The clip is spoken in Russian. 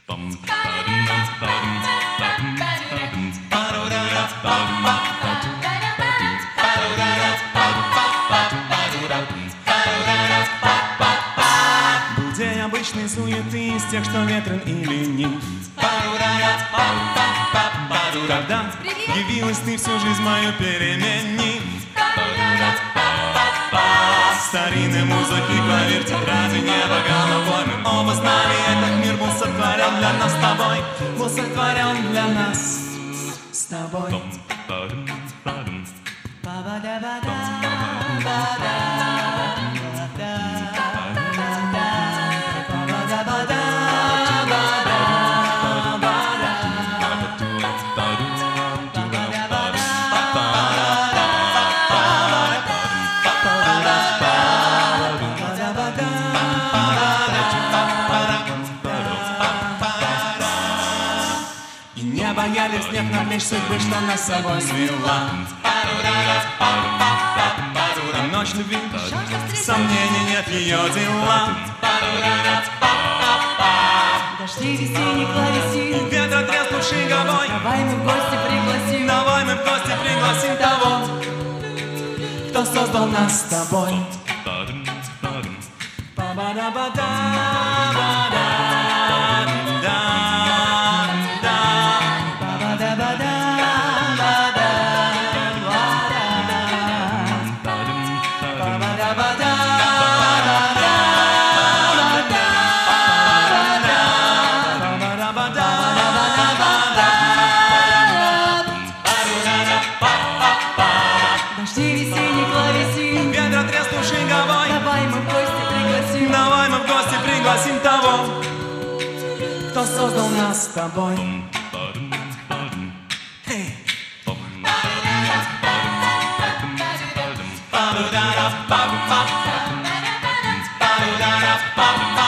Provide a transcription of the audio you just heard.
День обычной суеты из тех, что ветрен и ленив. Когда явилась ты, всю жизнь мою переменив. Старинной музыки клавир, тетради, небо, головой. Мы оба знали, этот мир был сотворен для нас с тобой. Был сотворен для нас с тобой. И не боялись снег на плечи судьбы, что нас с собой свела. И ночь любви, сомнений нет, ее дела. Дожди весенних клавесин, Ветра треснувший головой. давай мы в гости пригласим. Давай мы в гости пригласим того, кто создал нас с тобой. Дожди весенних клавесин, Ветра треснувший головой. давай мы в гости пригласим. Давай мы в гости пригласим того, кто создал нас с тобой. Hey. Ba-da-da-ba-ba-ba.